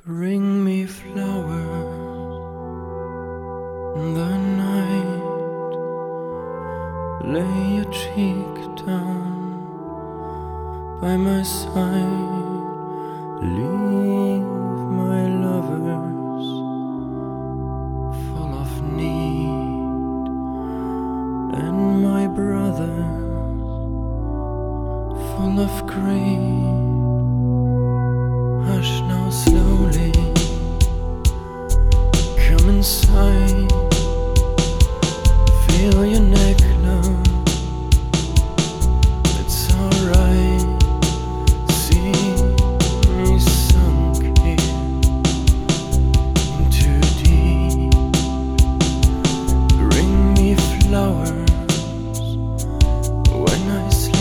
Bring me flowers in the night. Lay your cheek down by my side. Leave my lovers full of need, and my brothers full of greed. Hush now slowly, come inside. Feel your neck now, it's alright. See me sunk here into deep. Bring me flowers when I sleep.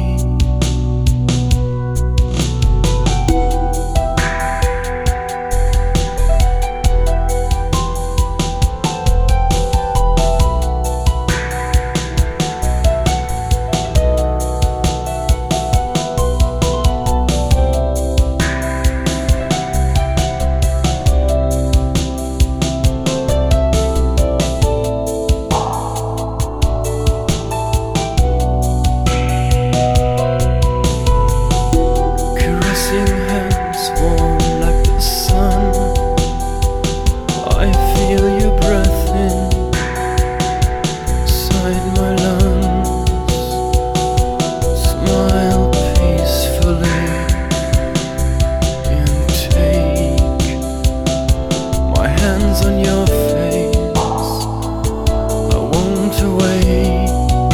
On your face, I won't wait.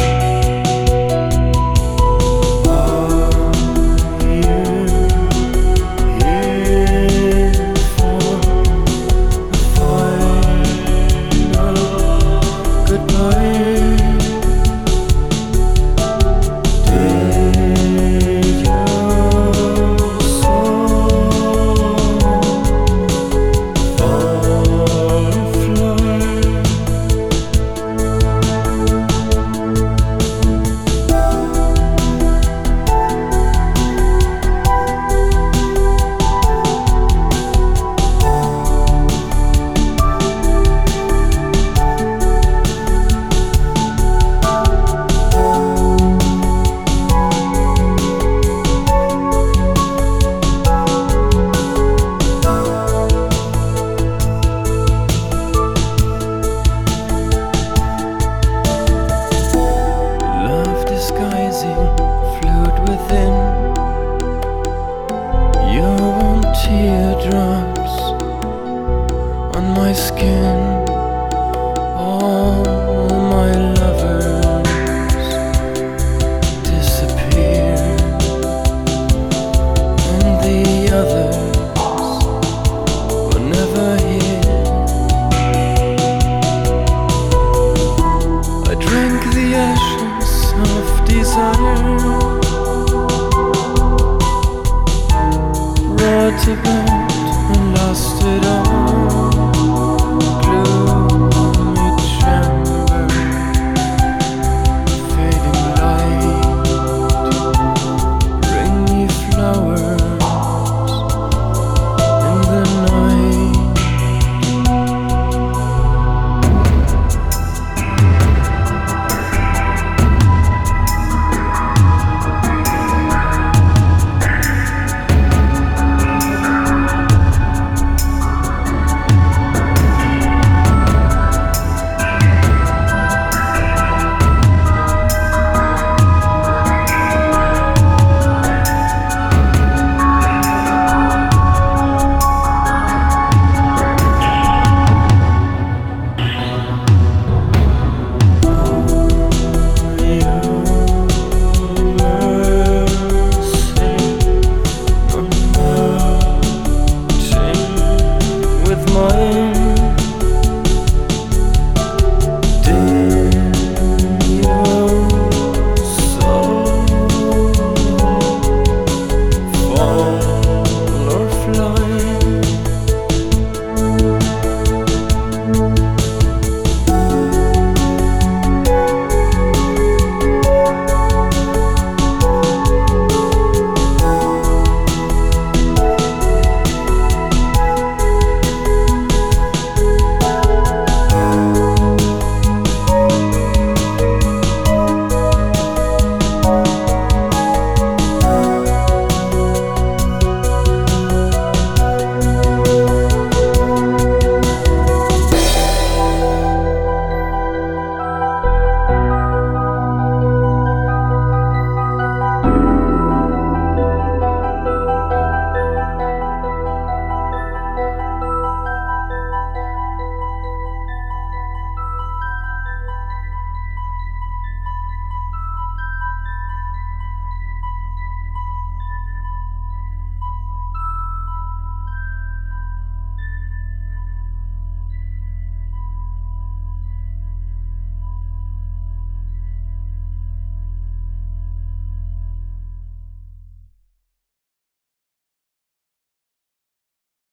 Are you here for the final goodbye? Did your fluid within your warm teardrops on my skin?